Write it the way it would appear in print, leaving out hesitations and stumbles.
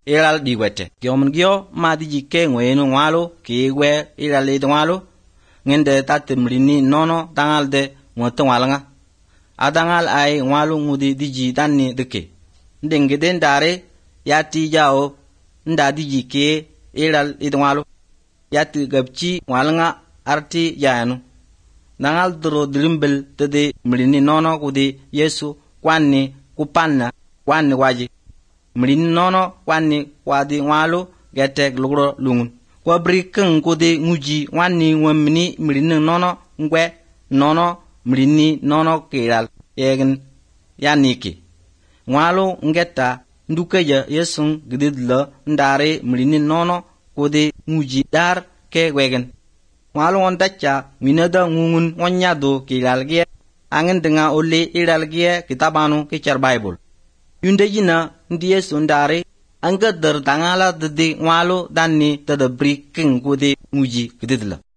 ilal di wete gyomun gyo ma di jike ngwenu ngwalu ki we ilal id ngwalu ngende tatimrini nono tangal de ngoto ngwalanga adangal ai ngwalu ngudi diji danni deke ndengede ndare yati jao nda diji ke ilal id ngwalu yati gabci ngwalanga arti yanu nangal dro drimbel tede mrini nono kudi yesu kwanni kupanna kwanni waji mrini nono kwanni wadi ngwalu getek lugro lungun kwa briken kudi nguji kwanni wamni mrini nono ngwe nono mrini nono kiral yegen yaniki ngwalu ngeta ndukeja yesun gididlo ndare mrini nono kudi nguji dar ke wegen ngwalu on dacha minada ngungun wonyado kilalgie angin denga ole ilalgie kitabanu kicar bible yunde jina ndi yesu ndare anga dar tangala de ngwalu danni tada briking kudi nguji gididlo